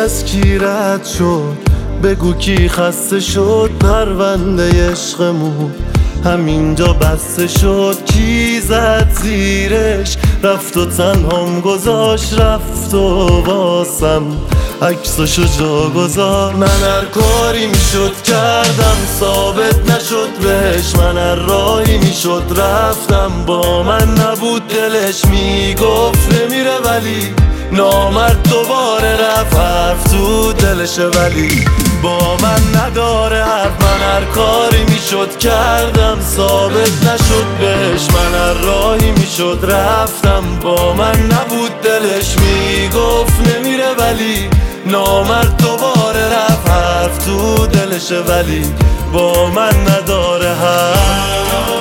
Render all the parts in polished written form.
از کی رد شد؟ بگو کی خسته شد؟ پرونده عشقمون همینجا بسته شد. کی زد زیرش رفت و تنهام گذاشت، رفت و واسم عکسشو جا گذار. من هر کاری میشد کردم ثابت نشد بهش، من هر راهی میشد رفتم با من نبود دلش. میگفت نمیره ولی نامرد دوباره رفت، حرف تو دلشه ولی با من نداره حرف. من هر کاری میشد کردم ثابت نشد بهش، من هر راهی میشد رفتم با من نبود دلش. میگفت نمیره ولی نامرد دوباره رفت، حرف تو دلشه ولی با من نداره حرف.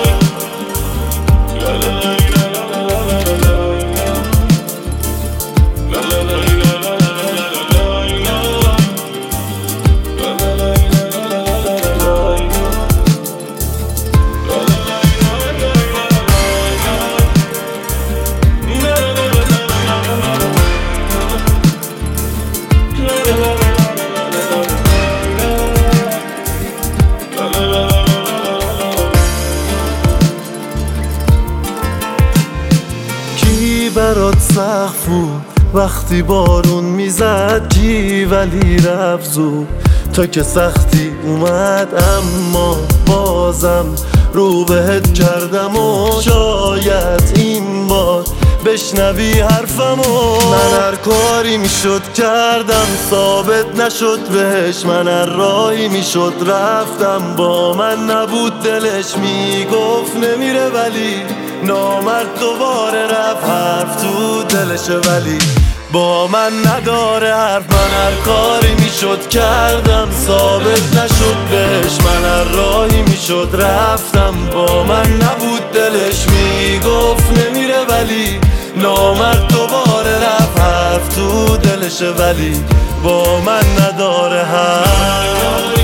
کی برات سقف بود وقتی بارون میزد؟ کی ولی رفت زود تا که سختی اومد؟ اما بازم رو بهت کردم و شاید این بار بشنوی حرفمو. من هر کاری میشد کردم ثابت نشد بهش، من هر راهی میشد رفتم با من نبود دلش. میگفت نمیره ولی نامرد دوباره رفت، حرف تو دلشه ولی با من نداره حرف. من هر کاری میشد کردم ثابت نشد بهش، من هر راهی میشد رفتم با من نبود دلش. میگفت نمیره ولی نامرد دوباره رفت، حرف تو دلشه ولی با من نداره حرف.